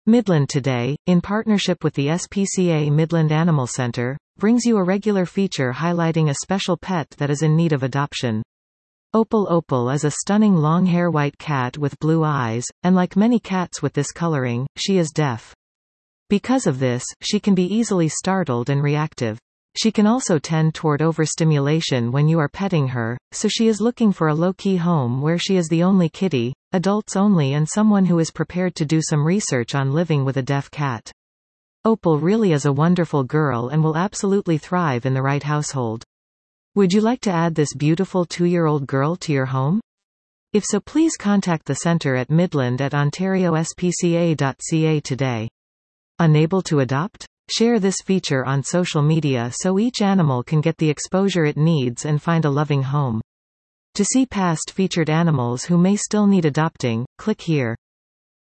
Midland Today, in partnership with the SPCA Midland Animal Center, brings you a regular feature highlighting a special pet that is in need of adoption. Opal Opal is a stunning long-hair white cat with blue eyes, and like many cats with this coloring, she is deaf. Because of this, she can be easily startled and reactive. She can also tend toward overstimulation when you are petting her, so she is looking for a low-key home where she is the only kitty, adults only, and someone who is prepared to do some research on living with a deaf cat. Opal really is a wonderful girl and will absolutely thrive in the right household. Would you like to add this beautiful 2-year-old girl to your home? If so, please contact the Centre at Midland at ontariospca.ca today. Unable to adopt? Share this feature on social media so each animal can get the exposure it needs and find a loving home. To see past featured animals who may still need adopting, click here.